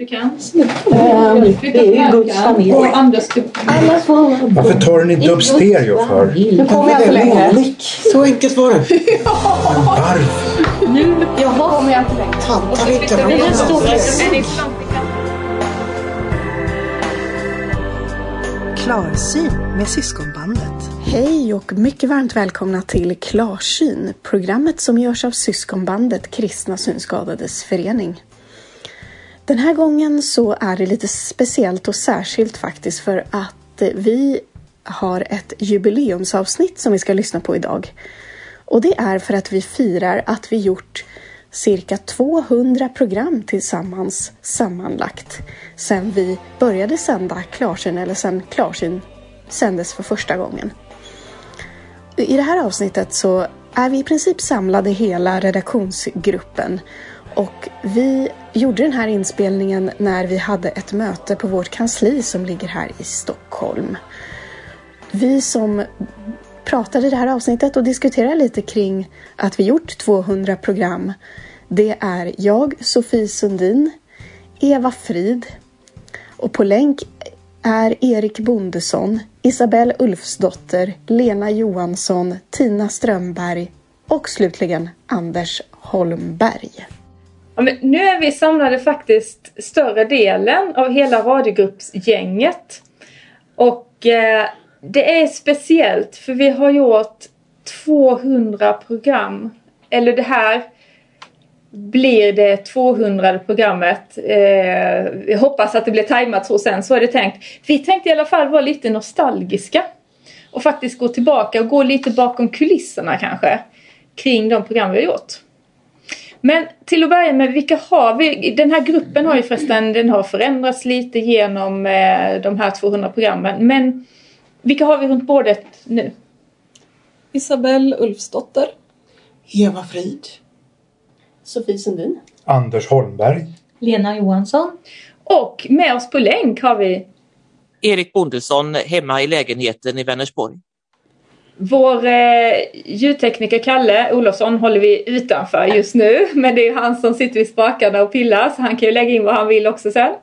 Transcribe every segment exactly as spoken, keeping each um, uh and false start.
Du kan. Um, det är ju Guds familj. Och Anders, du... Alla får... Varför tar ni inte upp stereo för? Nu kommer jag för länge. Så enkelt var det. Varför? Nu Jaha. kommer jag för länge. Tanta lite. Det är en stor Klarsyn med Syskonbandet. Hej och mycket varmt välkomna till Klarsyn, programmet som görs av Syskonbandet Kristna Synskadades förening. Den här gången så är det lite speciellt och särskilt faktiskt för att vi har ett jubileumsavsnitt som vi ska lyssna på idag. Och det är för att vi firar att vi gjort cirka tvåhundra program tillsammans sammanlagt sen vi började sända Klarsyn eller sen Klarsyn sändes för första gången. I det här avsnittet så är vi i princip samlade hela redaktionsgruppen och vi gjorde den här inspelningen när vi hade ett möte på vårt kansli som ligger här i Stockholm. Vi som pratade i det här avsnittet och diskuterade lite kring att vi gjort tvåhundra program. Det är jag, Sofie Sundin, Eva Frid och på länk är Erik Bondesson, Isabelle Ulfsdotter, Lena Johansson, Tina Strömberg och slutligen Anders Holmberg. Ja, men nu är vi samlade faktiskt större delen av hela radiogruppsgänget. Och eh, det är speciellt för vi har gjort tvåhundra program. Eller det här blir det tvåhundrade programmet. Eh, jag hoppas att det blir tajmat så sen, så är det tänkt. Vi tänkte i alla fall vara lite nostalgiska. Och faktiskt gå tillbaka och gå lite bakom kulisserna kanske. Kring de program vi har gjort. Men till att börja med, vilka har vi? Den här gruppen har ju förresten, den har förändrats lite genom eh, de här tvåhundra programmen. Men vilka har vi runt bordet nu? Isabelle Ulfsdotter. Eva Frid. Sofie Sundin. Anders Holmberg. Lena Johansson. Och med oss på länk har vi Erik Bondesson hemma i lägenheten i Vänersborg. Vår eh, ljudtekniker Kalle Olofsson håller vi utanför just nu. Men det är han som sitter vid spakarna och pillar. Så han kan ju lägga in vad han vill också sen.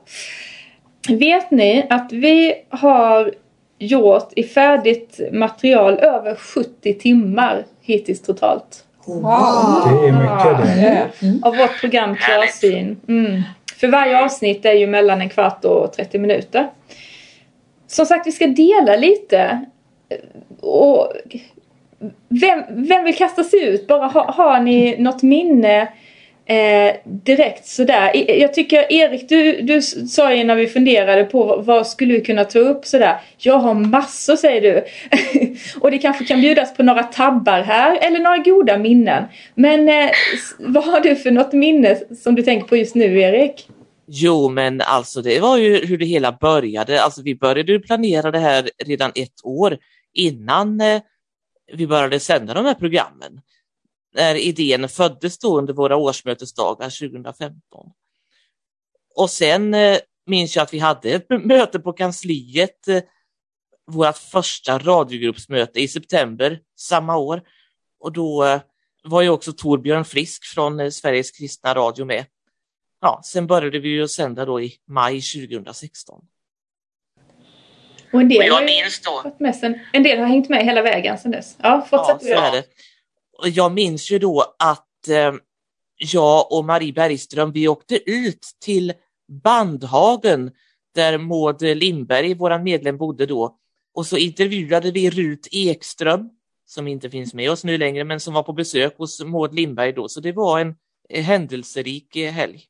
Vet ni att vi har gjort i färdigt material över sjuttio timmar hittills totalt. Wow. Det är mycket det. Mm. Av vårt program Klarsyn. Mm. För varje avsnitt är ju mellan en kvart och trettio minuter. Som sagt, vi ska dela lite. Och vem, vem vill kasta sig ut? Bara ha, har ni något minne eh, direkt sådär? Jag tycker Erik, du, du sa ju när vi funderade på vad, vad skulle vi kunna ta upp sådär. Jag har massor, säger du. Och det kanske kan bjudas på några tabbar här eller några goda minnen. Men eh, vad har du för något minne som du tänker på just nu, Erik? Jo, men alltså det var ju hur det hela började. Alltså vi började ju planera det här redan ett år innan eh, vi började sända de här programmen. När idén föddes då under våra årsmötesdagar tjugohundrafemton. Och sen eh, minns jag att vi hade ett möte på kansliet, eh, vårt första radiogruppsmöte i september samma år. Och då eh, var ju också Torbjörn Frisk från eh, Sveriges kristna radio med. Ja, sen började vi ju sända då i maj tjugohundrasexton. Och en del, och jag har minns då, fått med sen, en del har hängt med hela vägen sedan dess. Ja, fortsätt. Ja, så är det. Och jag minns ju då att eh, jag och Marie Bergström, vi åkte ut till Bandhagen där Maud Lindberg, våran medlem, bodde då. Och så intervjuade vi Rut Ekström, som inte finns med oss nu längre, men som var på besök hos Maud Lindberg då. Så det var en eh, händelserik eh, helg.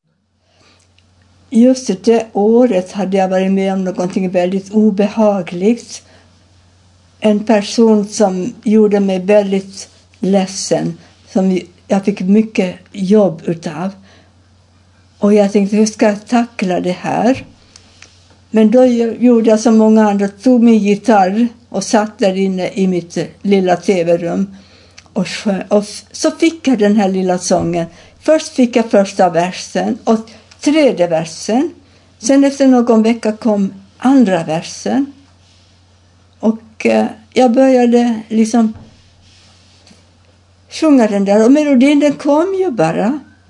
Just det året hade jag varit med om någonting väldigt obehagligt. En person som gjorde mig väldigt ledsen. Som jag fick mycket jobb utav. Och jag tänkte, hur ska jag tackla det här? Men då gjorde jag som många andra. Tog min gitarr och satt där inne i mitt lilla tv-rum. Och, och så fick jag den här lilla sången. Först fick jag första versen och tredje versen. Sen efter någon vecka kom andra versen. Och eh, jag började liksom sjunga den där. Och melodin den kom ju bara.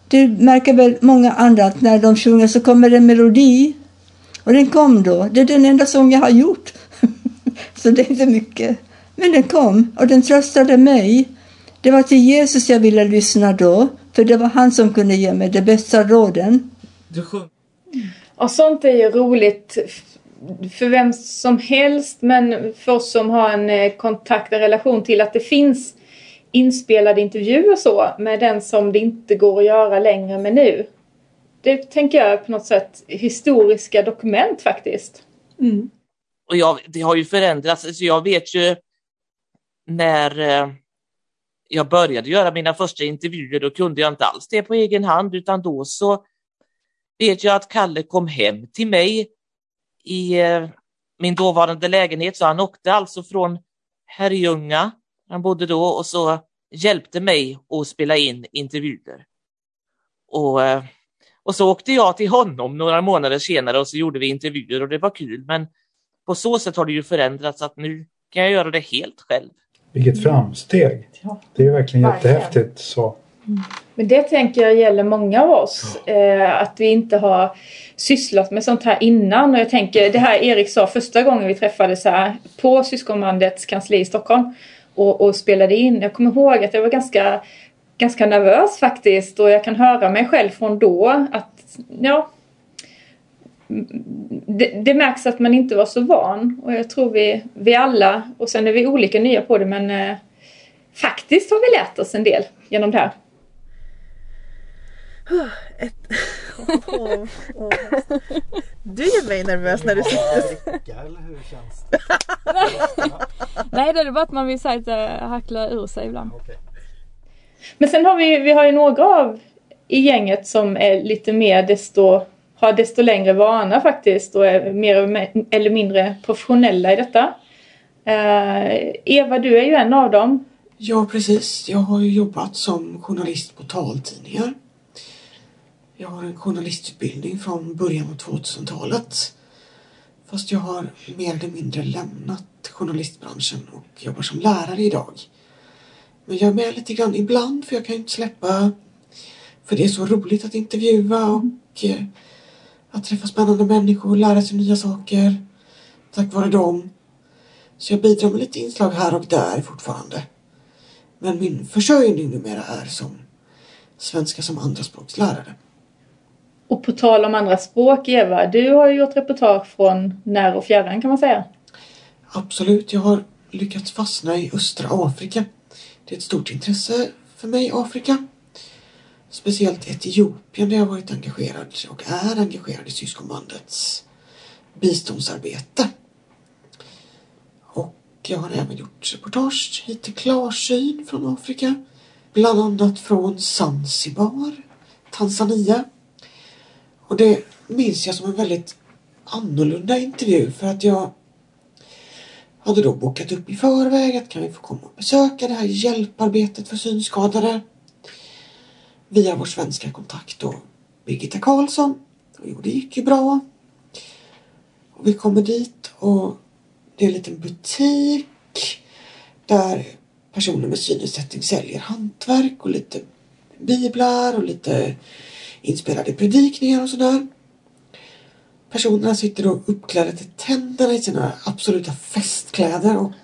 Du märker väl många andra att när de sjunger så kommer en melodi. Och den kom då. Det är den enda sång jag har gjort. Så det är inte mycket. Men den kom och den tröstade mig. Det var till Jesus jag ville lyssna då. För det var han som kunde ge mig de bästa råden. Och sånt är ju roligt för vem som helst. Men för oss som har en kontakt och relation till att det finns inspelade intervjuer så. Med den som det inte går att göra längre med nu. Det tänker jag på något sätt historiska dokument faktiskt. Mm. Och jag, det har ju förändrats. Alltså jag vet ju när eh, jag började göra mina första intervjuer, då kunde jag inte alls det på egen hand, utan då så vet jag att Kalle kom hem till mig i eh, min dåvarande lägenhet. Så han åkte alltså från Herrljunga, han bodde då, och så hjälpte mig att spela in intervjuer. Och, eh, och så åkte jag till honom några månader senare och så gjorde vi intervjuer och det var kul. Men på så sätt har det ju förändrats att nu kan jag göra det helt själv. Vilket framsteg. Det är verkligen jättehäftigt så. Men det tänker jag gäller många av oss. Eh, att vi inte har sysslat med sånt här innan. Och jag tänker, det här Erik sa första gången vi träffades här på Syskonbandets kansli i Stockholm. Och, och spelade in. Jag kommer ihåg att jag var ganska, ganska nervös faktiskt. Och jag kan höra mig själv från då. Att ja... Det, det märks att man inte var så van. Och jag tror vi, vi alla, och sen är vi olika nya på det, men eh, faktiskt har vi lärt oss en del genom det här. Ett... oh, oh. Du är mig nervös när du sitter. Eller hur känns det? Nej, det är bara att man vill säga att hackla ur sig ibland. Okay. Men sen har vi, vi har ju några av i gänget som är lite mer desto... har desto längre vana faktiskt och är mer eller mindre professionella i detta. Uh, Eva, du är ju en av dem. Ja, precis. Jag har ju jobbat som journalist på taltidningar. Jag har en journalistutbildning från början av tvåtusentalet. Fast jag har mer eller mindre lämnat journalistbranschen och jobbar som lärare idag. Men jag är med lite grann ibland, för jag kan ju inte släppa. För det är så roligt att intervjua och att träffa spännande människor och lära sig nya saker tack vare dem. Så jag bidrar med lite inslag här och där fortfarande. Men min försörjning numera är som svenska som andraspråkslärare. Och på tal om andra språk, Eva, du har ju gjort reportage från när och fjärran, kan man säga. Absolut, jag har lyckats fastna i östra Afrika. Det är ett stort intresse för mig, Afrika. Speciellt Etiopien, där jag har varit engagerad och är engagerad i Syskonbandets biståndsarbete. Och jag har även gjort reportage hit till Klarsyn från Afrika. Bland annat från Zanzibar, Tanzania. Och det minns jag som en väldigt annorlunda intervju, för att jag hade då bokat upp i förväg att kan vi få komma och besöka det här hjälparbetet för synskadade via vår svenska kontakt då, Birgitta Karlsson. Och det gick ju bra. Och vi kommer dit och det är en liten butik där personer med synnedsättning säljer hantverk och lite biblar och lite inspelade predikningar och sådär. Personerna sitter då uppklädda till tänderna i sina absoluta festkläder och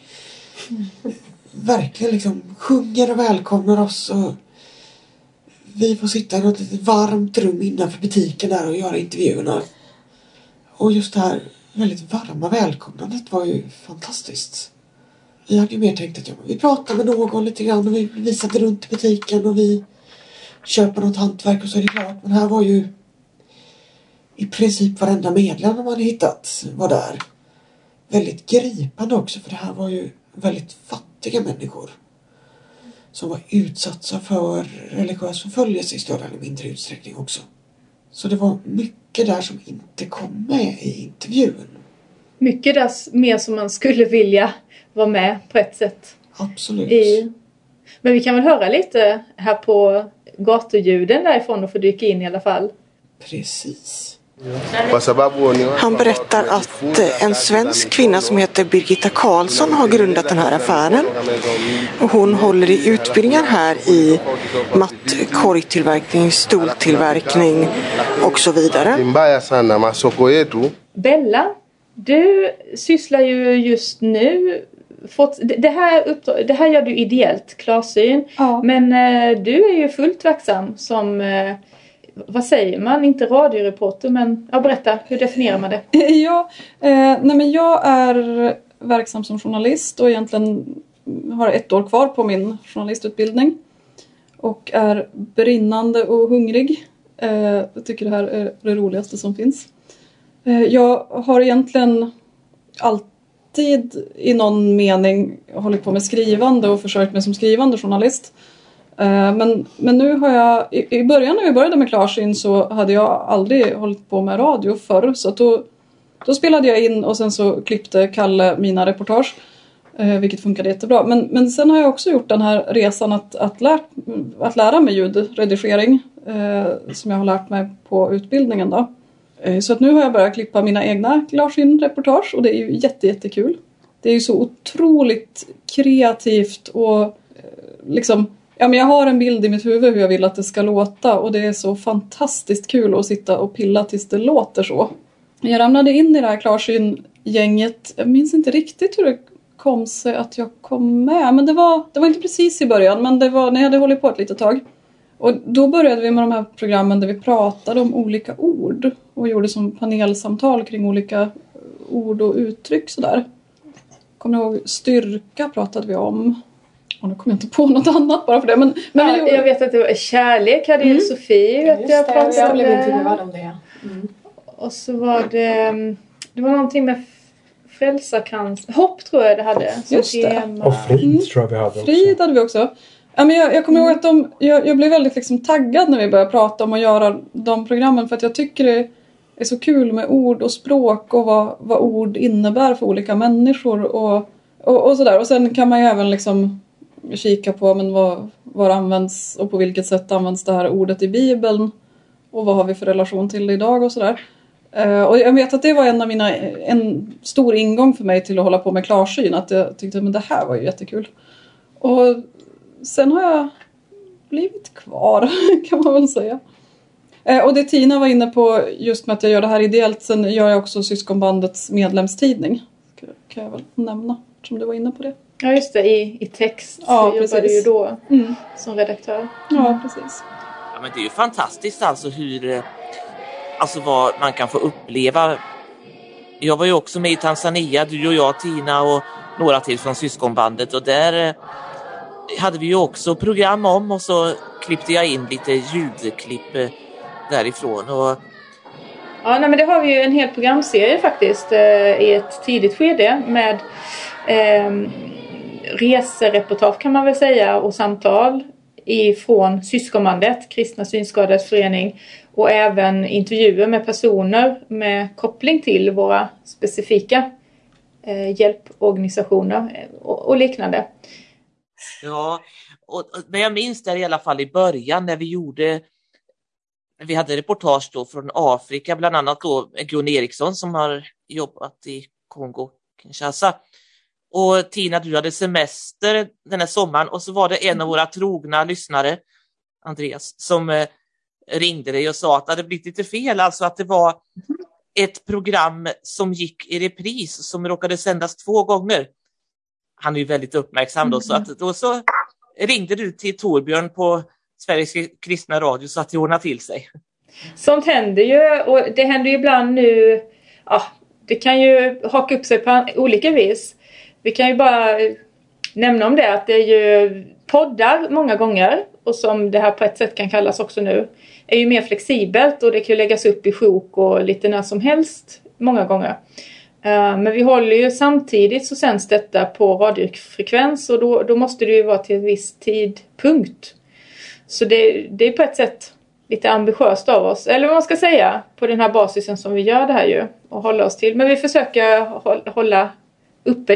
verkligen liksom sjunger och välkomnar oss, och vi får sitta i något litet varmt rum innanför butiken där och göra intervjuerna. Och just det här väldigt varma välkomnandet var ju fantastiskt. Vi hade ju mer tänkt att ja, vi pratade med någon lite grann och vi visade runt i butiken och vi köper något hantverk och så är det klart. Men här var ju i princip varenda medlem man hade hittat var där. Väldigt gripande också, för det här var ju väldigt fattiga människor som var utsatta för religiös förföljelse i större eller mindre utsträckning också. Så det var mycket där som inte kom med i intervjun. Mycket där mer som man skulle vilja vara med på ett sätt. Absolut. I... Men vi kan väl höra lite här på gatuljuden därifrån och få dyka in i alla fall. Precis. Han berättar att en svensk kvinna som heter Birgitta Karlsson har grundat den här affären. Hon håller i utbildningar här i mattkorgtillverkning, stoltillverkning och så vidare. Bella, du sysslar ju just nu fått, det, här, det här gör du ideellt, klarsyn. Ja. Men du är ju fullt verksam som, vad säger man, inte radioreporter, men ja, berätta, hur definierar man det? Ja, eh, nej men jag är verksam som journalist och egentligen har ett år kvar på min journalistutbildning. Och är brinnande och hungrig. Eh, jag tycker det här är det roligaste som finns. Eh, jag har egentligen alltid i någon mening hållit på med skrivande och försökt mig som skrivande journalist. Eh, men, men nu har jag, i, i början när vi började med klarsyn så hade jag aldrig hållit på med radio förr. Så då, då spelade jag in och sen så klippte Kalle mina reportage. Eh, vilket funkade jättebra. Men, men sen har jag också gjort den här resan att, att, lärt, att lära mig ljudredigering. Eh, som jag har lärt mig på utbildningen då. Eh, så att nu har jag börjat klippa mina egna klarsyn-reportage. Och det är ju jätte, jättekul. Det är ju så otroligt kreativt och eh, liksom... Ja, men jag har en bild i mitt huvud hur jag vill att det ska låta. Och det är så fantastiskt kul att sitta och pilla tills det låter så. Jag ramlade in i det här klarsyn-gänget. Jag minns inte riktigt hur det kom sig att jag kom med. Men det var, det var inte precis i början. Men det var när jag hade hållit på ett litet tag. Och då började vi med de här programmen där vi pratade om olika ord. Och gjorde som panelsamtal kring olika ord och uttryck sådär. Kommer ni ihåg styrka pratade vi om. Och nu kommer jag inte på något annat bara för det. Men, men ja, jag vet att det var kärlek. Hade mm. ju Sofie. Vet jag, det, jag blev intervjuad om det. Mm. Och så var det... Det var någonting med frälsarkrans. Hopp tror jag det hade. Just det. Och frid mm. tror jag vi hade också. Frid hade vi också. Ja, men jag, jag kommer mm. ihåg att de, jag, jag blev väldigt liksom taggad när vi började prata om att göra de programmen. För att jag tycker det är så kul med ord och språk. Och vad, vad ord innebär för olika människor. Och, och, och sådär. Och sen kan man ju även liksom... kika på men vad, vad används och på vilket sätt används det här ordet i Bibeln och vad har vi för relation till det idag och sådär. Uh, och jag vet att det var en av mina en stor ingång för mig till att hålla på med klarsyn, att jag tyckte men det här var ju jättekul. Och sen har jag blivit kvar kan man väl säga. Uh, och det Tina var inne på just med att jag gör det här ideellt, sen gör jag också Syskonbandets medlemstidning. Kan jag väl nämna som du var inne på det. Ja just det, i, i text ja, så jobbade du ju då mm. som redaktör. Ja, precis. Ja, men det är ju fantastiskt alltså hur, alltså vad man kan få uppleva. Jag var ju också med i Tanzania, du och jag, Tina och några till från Syskonbandet. Och där hade vi ju också program om och så klippte jag in lite ljudklipp därifrån. Och... Ja, nej, men det har vi ju en hel programserie faktiskt i ett tidigt skede med... Eh, resereportage kan man väl säga och samtal ifrån Syskonbandet, Kristna Synskadades Förening och även intervjuer med personer med koppling till våra specifika eh, hjälporganisationer och, och liknande. Ja, och, men jag minns där i alla fall i början när vi gjorde vi hade reportage då från Afrika, bland annat då Gun Eriksson som har jobbat i Kongo, Kinshasa. Och Tina, du hade semester den här sommaren och så var det en av våra trogna lyssnare, Andreas, som eh, ringde dig och sa att det hade blivit lite fel. Alltså att det var ett program som gick i repris som råkade sändas två gånger. Han är ju väldigt uppmärksam då, mm. så att då så ringde du till Torbjörn på Sveriges kristna radio så att det ordnade till sig. Sånt händer ju och det händer ju ibland nu, ja, det kan ju haka upp sig på olika vis. Vi kan ju bara nämna om det att det är ju poddar många gånger och som det här på ett sätt kan kallas också nu är ju mer flexibelt och det kan ju läggas upp i sjok och lite när som helst många gånger. Men vi håller ju samtidigt så sänds detta på radiofrekvens och då, då måste det ju vara till en viss tidpunkt. Så det, det är på ett sätt lite ambitiöst av oss, eller vad man ska säga, på den här basisen som vi gör det här ju och hålla oss till. Men vi försöker hålla uppe det.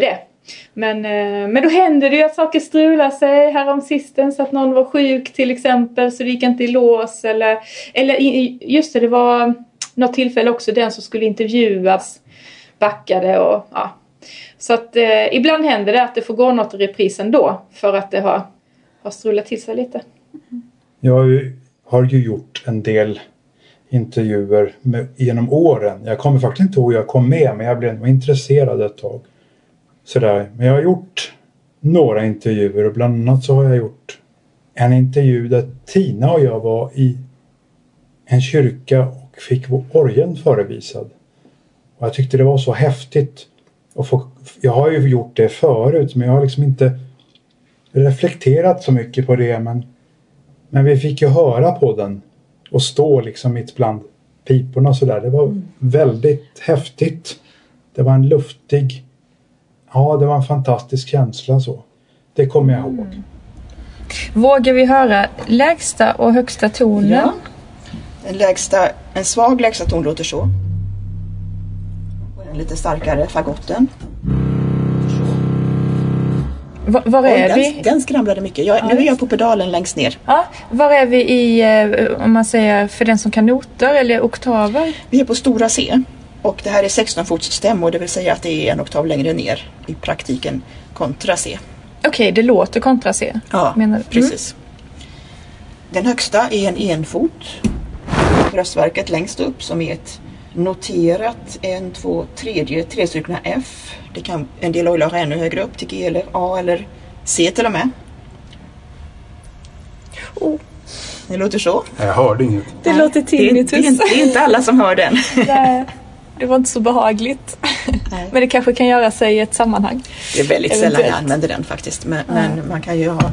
Men, men då hände det ju att saker strular sig härom sisten, så att någon var sjuk till exempel, så det gick inte i lås. Eller, eller just det, det var något tillfälle också, den som skulle intervjuas backade. Och, ja. Så att eh, ibland händer det att det får gå något i reprisen då, för att det har, har strulat till sig lite. Jag har ju gjort en del intervjuer med, genom åren. Jag kommer faktiskt inte ihåg hur jag kom med, men jag blev ändå intresserad ett tag. Sådär. Men jag har gjort några intervjuer, och bland annat så har jag gjort en intervju där Tina och jag var i en kyrka och fick orgeln förevisad. Och jag tyckte det var så häftigt. Och få, jag har ju gjort det förut, men jag har liksom inte reflekterat så mycket på det. Men, men vi fick ju höra på den och stå liksom mitt bland piporna och sådär. Det var mm. väldigt häftigt. Det var en luftig... Ja, det var en fantastisk känsla så. Det kommer jag ihåg. Mm. Vågar vi höra lägsta och högsta tonen? Ja. En, lägsta, en svag lägsta ton låter så. Och den lite starkare fagotten. Va, var är den, vi? Den skramlade mycket. Jag, ja, nu är jag på pedalen längst ner. Ja, var är vi i, om man säger, för den som kan noter eller oktaver? Vi är på stora C. Och det här är sexton fots stämmor, det vill säga att det är en oktav längre ner i praktiken kontra C. Okej, okay, det låter kontra C. Ja, menar du? Precis. Mm. Den högsta är en enfot. Bröstverket längst upp som är ett noterat en, två, tredje, trestrukna F. Det kan en del ha ännu högre upp till G eller A eller C till och med. Oh. Det låter så. Jag hörde inget. Det Nej, låter tinnitus. Det, det, är inte, det är inte alla som hör den. Nej, det var inte så behagligt. Nej. Men det kanske kan göra sig i ett sammanhang. Det är väldigt eventuellt sällan jag använder den faktiskt. Men, ja. men man kan ju ha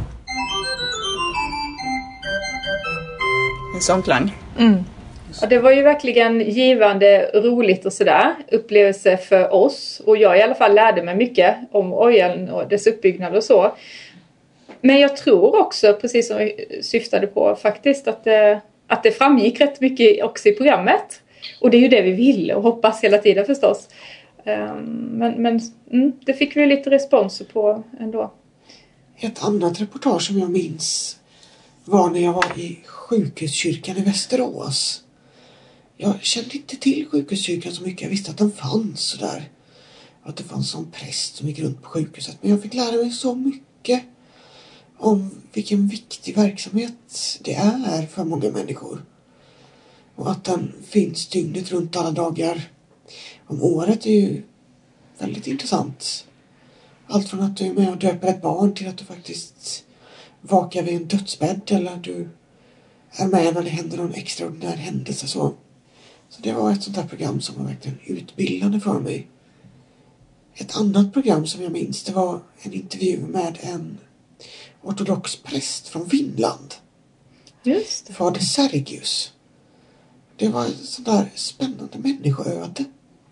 en sån klang. Mm. Ja, det var ju verkligen givande, roligt och sådär. Upplevelse för oss. Och jag i alla fall lärde mig mycket om orgeln och dess uppbyggnad och så. Men jag tror också, precis som vi syftade på faktiskt, att det, att det framgick rätt mycket också i programmet. Och det är ju det vi vill och hoppas hela tiden förstås. Men, men mm, det fick vi lite respons på ändå. Ett annat reportage som jag minns var när jag var i sjukhuskyrkan i Västerås. Jag kände inte till sjukhuskyrkan så mycket. Jag visste att den fanns sådär. Att det fanns en präst som gick runt på sjukhuset. Men jag fick lära mig så mycket om vilken viktig verksamhet det är för många människor. Och att den finns dygnet runt alla dagar om året är ju väldigt intressant. Allt från att du är med och döper ett barn till att du faktiskt vakar vid en dödsbädd eller du är med när det händer någon extraordinär händelse. Så, så det var ett sånt här program som var verkligen utbildande för mig. Ett annat program som jag minns, det var en intervju med en ortodox präst från Finland. Just det. Fader Sergius. Det var ett sånt där spännande människoöde.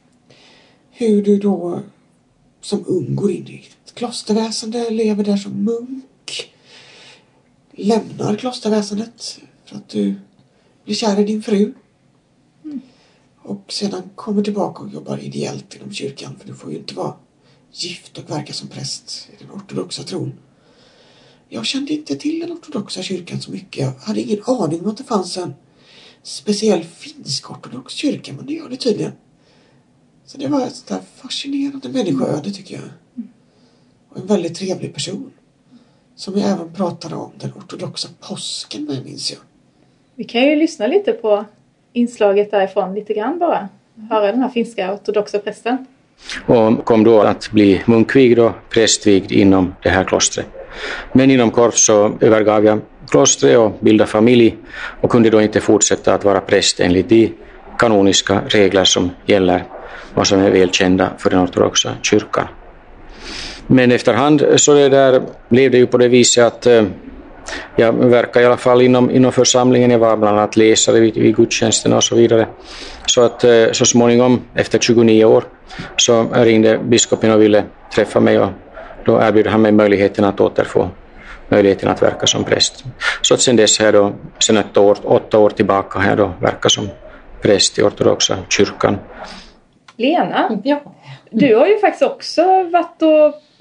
Hur du då som ung går in i ett klosterväsende, lever där som munk. Lämnar klosterväsendet för att du blir kär i din fru. Mm. Och sedan kommer tillbaka och jobbar ideellt inom kyrkan. För du får ju inte vara gift och verka som präst i den ortodoxa tron. Jag kände inte till den ortodoxa kyrkan så mycket. Jag hade ingen aning om att det fanns en speciell finsk-ortodox kyrka. Men det gör det tydligen. Så det var ett sånt där fascinerande människoöde tycker jag. Och en väldigt trevlig person. Som jag även pratade om den ortodoxa påsken med, minns jag. Vi kan ju lyssna lite på inslaget därifrån lite grann bara. Höra den här finska ortodoxa prästen. Och kom då att bli munkvigd och prästvigd inom det här klostret. Men inom kort så övergav jag klostret och bildade familj och kunde då inte fortsätta att vara präst enligt de kanoniska regler som gäller och som är välkända för den ortodoxa kyrkan. Men efterhand så det där blev det ju på det viset att eh, jag verkar i alla fall inom, inom församlingen. Jag var bland annat läsare vid, vid gudstjänsterna och så vidare. Så att eh, så småningom efter tjugonio år så ringde biskopen och ville träffa mig och då erbjöd han mig möjligheten att återfå möjligheten att verka som präst. Så att sen dess här då, sen ett år, åtta år tillbaka här då verkar som präst i ortodoxa kyrkan. Lena, ja. Du har ju faktiskt också varit och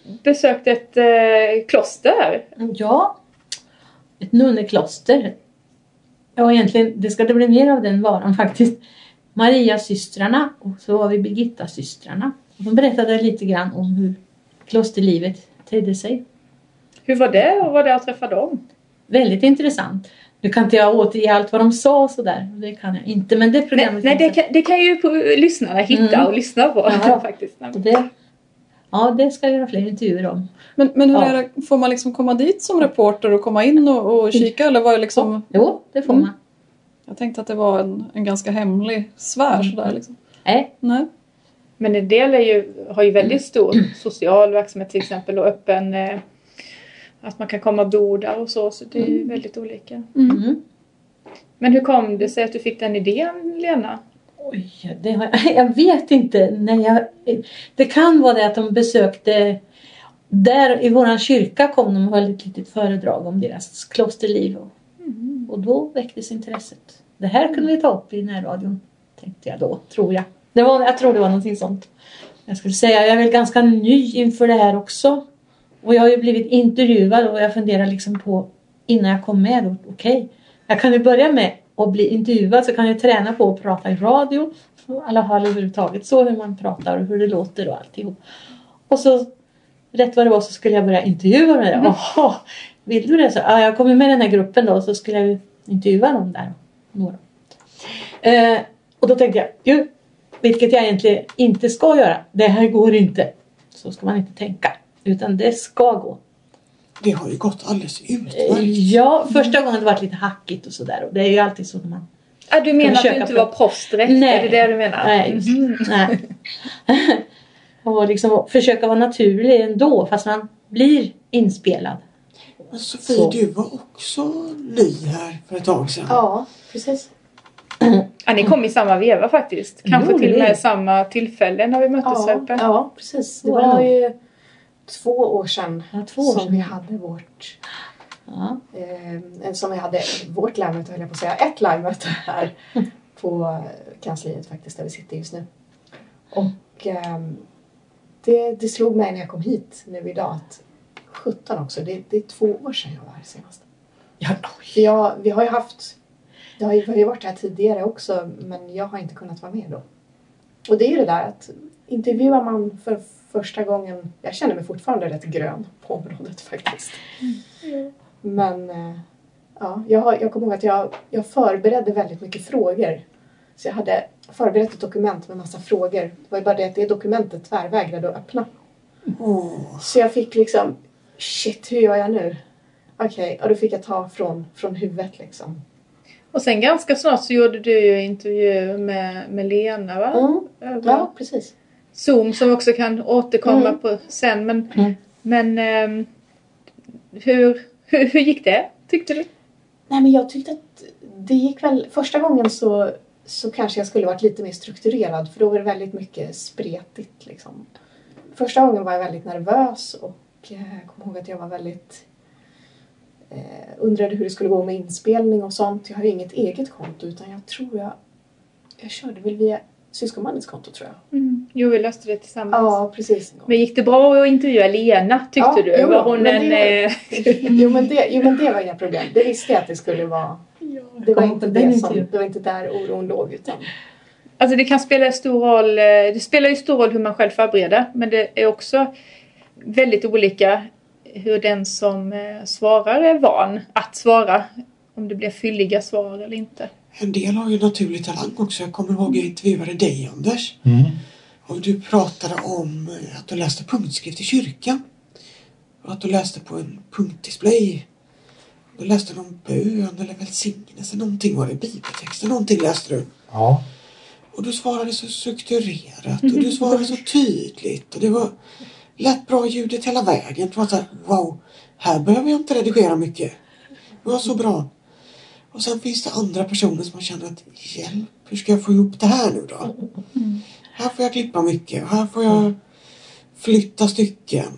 besökt ett eh, kloster. Ja, ett nunnekloster. Ja, egentligen, det ska det bli mer av den varan faktiskt. Maria-systrarna och så var vi Birgitta-systrarna. De berättade lite grann om hur klosterlivet tedde sig. Hur var det och var det att träffa dem? Väldigt intressant. Nu kan inte jag återge allt vad de sa och sådär. Det kan jag inte. Men det programmet... Nej, nej det, kan, det kan ju på, lyssnarna hitta mm. och lyssna på. Ja, faktiskt. Det, ja, det ska jag göra fler intervjuer om. Men, men hur ja. är det? Får man liksom komma dit som reporter och komma in och, och kika? Eller var det liksom... Jo, det får mm. man. Jag tänkte att det var en, en ganska hemlig sfär mm. sådär liksom. Nej. Nej. Men en del är ju, har ju väldigt stor social verksamhet till exempel och öppen... Eh, att man kan komma och bo där och så. Så det är mm. väldigt olika. Mm. Men hur kom det sig att du fick den idén, Lena? Oj, det har jag, jag vet inte. När jag, det kan vara det att de besökte... Där i våran kyrka kom de och höll ett litet föredrag om deras klosterliv. Och, mm. och då väcktes intresset. Det här kunde vi ta upp i närradion, tänkte jag då, tror jag. Det var, jag tror det var någonting sånt. Jag skulle säga, jag är väl ganska ny inför det här också. Och jag har ju blivit intervjuad och jag funderar liksom på innan jag kom med. Okej, okay, jag kan ju börja med att bli intervjuad så kan jag träna på att prata i radio. I alla fall överhuvudtaget så hur man pratar och hur det låter och alltihop. Och så rätt vad det var så skulle jag börja intervjua med det. Mm. Oho, vill du det? Så, ja, jag kommer med i den här gruppen då så skulle jag intervjua dem där. Några. Eh, och då tänkte jag, ju, vilket jag egentligen inte ska göra. Det här går inte. Så ska man inte tänka. Utan det ska gå. Det har ju gått alldeles utmärkt. Ja, första gången det varit lite hackigt och sådär. Och det är ju alltid så när man... Ja, du menar att du inte var proffs direkt? Nej. Är det det du menar? Nej. Mm. Nej. Och liksom försöka vara naturlig ändå. Fast man blir inspelad. Men Sofie, så. Du var också ny här för ett tag sedan. Ja, precis. Ja, ni kom i samma veva faktiskt. Kanske till och med samma tillfälle när vi möttes ja, uppe. Ja, precis. Det var ju två år sedan ja, två år som sedan. vi hade vårt ja. eh, som vi hade vårt live-möte, höll jag på att säga. Ett live-möte här på kansliet faktiskt, där vi sitter just nu. Och eh, det, det slog mig när jag kom hit nu idag att sjutton också, det, det är två år sedan jag var här senast. Ja, jag, vi har ju haft jag har ju, vi har ju varit här tidigare också, men jag har inte kunnat vara med då. Och det är ju det där att intervjuar man för första gången, jag känner mig fortfarande rätt grön på området faktiskt. Mm. Men ja, jag, har, jag kommer ihåg att jag, jag förberedde väldigt mycket frågor. Så jag hade förberett ett dokument med massa frågor. Det var ju bara det att det dokumentet tvärvägrade att öppna. Oh. Så jag fick liksom, shit, hur gör jag nu? Okej, okay, och då fick jag ta från, från huvudet liksom. Och sen ganska snart så gjorde du ju intervju med, med Lena, va? Mm. Ja, precis. Zoom som också kan återkomma mm. på sen. Men, mm. men um, hur, hur, hur gick det, tyckte du? Nej, men jag tyckte att det gick väl... Första gången så, så kanske jag skulle varit lite mer strukturerad. För då var det väldigt mycket spretigt liksom. Första gången var jag väldigt nervös och jag kommer ihåg att jag var väldigt... Eh, undrade hur det skulle gå med inspelning och sånt. Jag har ju inget eget konto utan jag tror jag... Jag körde väl via syskonbandets konto tror jag. Mm. Jo, vi löste det tillsammans. Ja, precis. Men gick det bra att intervjua Lena, tyckte ja, du? Jo, var hon men en... Det, jo, men det, jo, men det var inga problem. Det visste jag att det skulle vara... Ja, det, var inte det, som, det var inte där oron låg utan... Alltså det kan spela stor roll... Det spelar ju stor roll hur man själv förbereder. Men det är också väldigt olika hur den som svarar är van att svara. Om det blir fylliga svar eller inte. En del har ju naturlig talang också. Jag kommer ihåg att jag intervjuade dig, Anders. Mm. Och du pratade om att du läste punktskrift i kyrkan. Och att du läste på en punktdisplay. Du läste någon bön eller välsignelse. Någonting var det, bibeltexten. Någonting läste du. Ja. Och du svarade så strukturerat. Och du svarade så tydligt. Och det var lätt bra ljudet hela vägen. Det var så här, wow. Här behöver jag inte redigera mycket. Det var så bra. Och sen finns det andra personer som man känner att hjälp, hur ska jag få ihop det här nu då? Mm. Här får jag klippa mycket. Här får jag flytta stycken.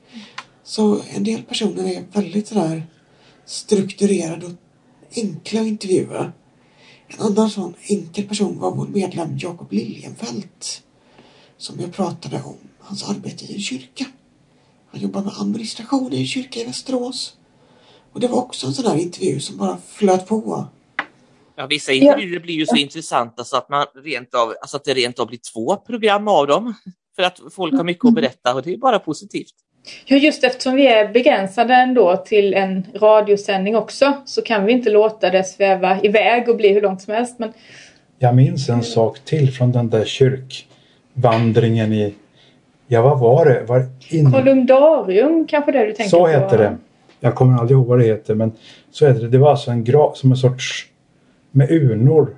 Så en del personer är väldigt sådär strukturerade och enkla att intervjua. En annan sån enkel person var vår medlem Jakob Liljenfelt. Som jag pratade om hans arbete i en kyrka. Han jobbar med administration i en kyrka i Västerås. Och det var också en sån här intervju som bara flöt på. Ja, vissa intervjuer ja. blir ju så intressanta så att, man rent av, alltså att det rent av blir två program av dem. För att folk har mycket att berätta och det är bara positivt. Ja, just eftersom vi är begränsade ändå till en radiosändning också så kan vi inte låta det sväva iväg och bli hur långt som helst. Men... Jag minns en sak till från den där kyrkvandringen i... Ja, vad var det? Var in... Kolumdarium kanske det du tänker så på? Så heter det. Jag kommer aldrig ihåg vad det heter, men så heter det. Det var alltså en grav som en sorts med urnor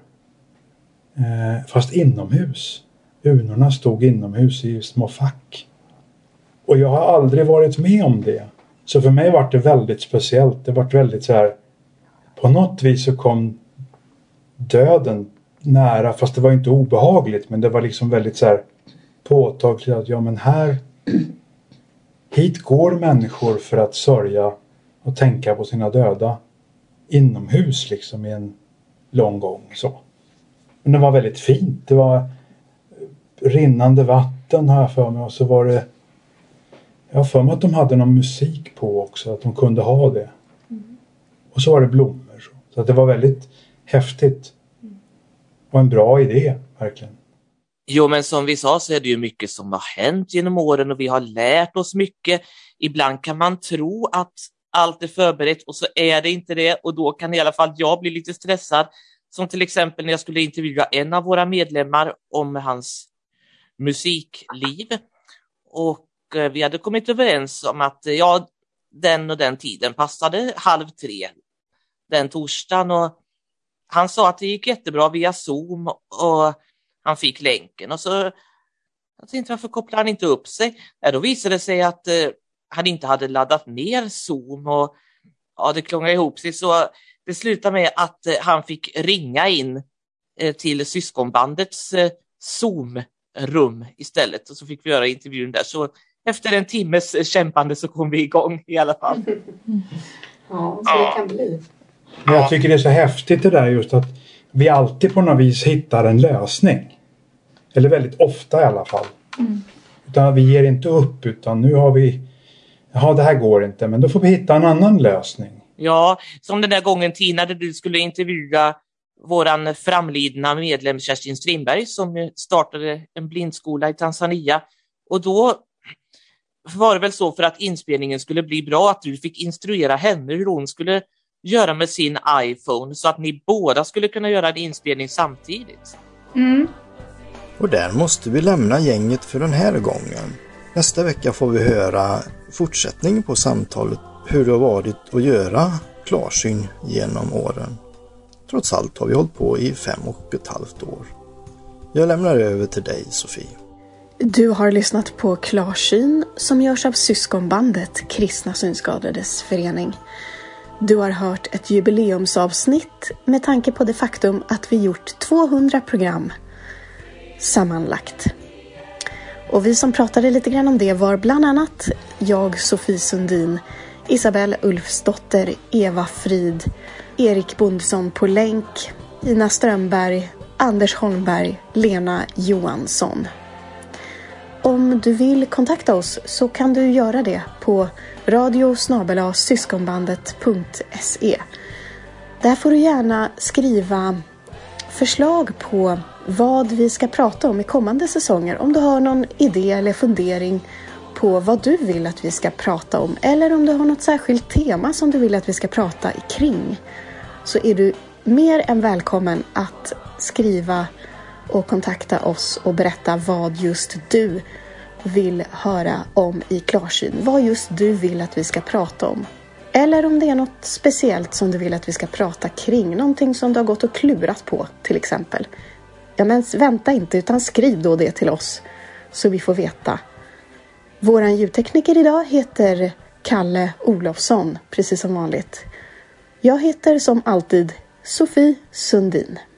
eh, fast inomhus. Urnorna stod inomhus i små fack. Och jag har aldrig varit med om det. Så för mig var det väldigt speciellt. Det var väldigt så här, på något vis så kom döden nära, fast det var inte obehagligt, men det var liksom väldigt så här påtagligt att ja, men här hit går människor för att sörja och tänka på sina döda inomhus liksom i en lång gång så. Men det var väldigt fint. Det var rinnande vatten har jag för mig, och så var det jag har för mig att de hade någon musik på också, att de kunde ha det. Mm. Och så var det blommor så. Så att det var väldigt häftigt. Och en bra idé, verkligen. Jo, men som vi sa så är det ju mycket som har hänt genom åren och vi har lärt oss mycket. Ibland kan man tro att allt är förberett och så är det inte det, och då kan i alla fall jag bli lite stressad. Som till exempel när jag skulle intervjua en av våra medlemmar om hans musikliv. Och vi hade kommit överens om att ja, den och den tiden passade halv tre den torsdagen, och han sa att det gick jättebra via Zoom och han fick länken, och så jag tänkte varför kopplar han inte upp sig? Ja, då visade det sig att eh, han inte hade laddat ner Zoom, och ja, det klångade ihop sig, så det slutade med att eh, han fick ringa in eh, till syskonbandets eh, Zoom-rum istället, och så fick vi göra intervjun där. Så efter en timmes kämpande så kom vi igång i alla fall. Ja, så det kan bli. Men jag tycker det är så häftigt det där just att vi alltid på något vis hittar en lösning. Eller väldigt ofta i alla fall. Mm. Utan vi ger inte upp, utan nu har vi ja, det här går inte, men då får vi hitta en annan lösning. Ja, som den där gången Tina, där du skulle intervjua våran framlidna medlem Kerstin Strindberg som startade en blindskola i Tanzania. Och då var det väl så, för att inspelningen skulle bli bra, att du fick instruera henne hur hon skulle göra med sin iPhone så att ni båda skulle kunna göra en inspelning samtidigt. Mm. Och där måste vi lämna gänget för den här gången. Nästa vecka får vi höra fortsättning på samtalet hur det har varit att göra klarsyn genom åren. Trots allt har vi hållit på i fem och ett halvt år. Jag lämnar över till dig, Sofie. Du har lyssnat på Klarsyn som görs av syskonbandet Kristna synskadades förening. Du har hört ett jubileumsavsnitt med tanke på det faktum att vi gjort tvåhundra program sammanlagt. Och vi som pratade lite grann om det var bland annat jag, Sofie Sundin, Isabel Ulfsdotter, Eva Frid, Erik Bondsson på länk, Ina Strömberg, Anders Holmberg, Lena Johansson. Om du vill kontakta oss så kan du göra det på radio snabel-a syskonbandet punkt se. Där får du gärna skriva förslag på vad vi ska prata om i kommande säsonger. Om du har någon idé eller fundering på vad du vill att vi ska prata om, eller om du har något särskilt tema som du vill att vi ska prata kring, så är du mer än välkommen att skriva och kontakta oss och berätta vad just du vill höra om i Klarsyn. Vad just du vill att vi ska prata om. Eller om det är något speciellt som du vill att vi ska prata kring. Någonting som du har gått och klurat på till exempel. Ja, men vänta inte, utan skriv då det till oss så vi får veta. Våran ljudtekniker idag heter Kalle Olofsson, precis som vanligt. Jag heter som alltid Sofie Sundin.